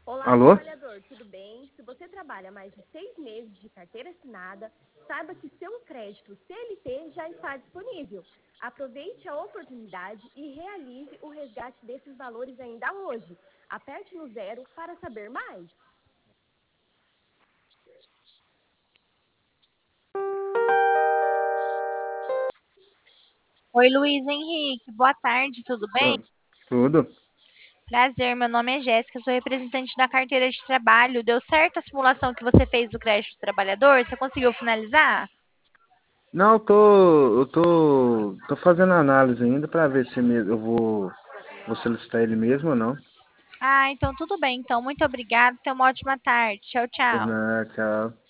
Olá, Alô? trabalhador, tudo bem? Se você trabalha mais de 6 meses de carteira assinada, saiba que seu crédito CLT já está disponível. Aproveite a oportunidade e realize o resgate desses valores ainda hoje. Aperte no zero para saber mais. Oi, Luiz Henrique, boa tarde, tudo bem? Tudo? Prazer, meu nome é Jéssica, sou representante da carteira de trabalho. Deu certo a simulação que você fez do crédito do trabalhador? Você conseguiu finalizar? Não, eu tô fazendo análise ainda para ver se eu vou solicitar ele mesmo ou não. Ah, então tudo bem. Então, muito obrigada. Tenha uma ótima tarde. Tchau, Por tchau. nada, tchau.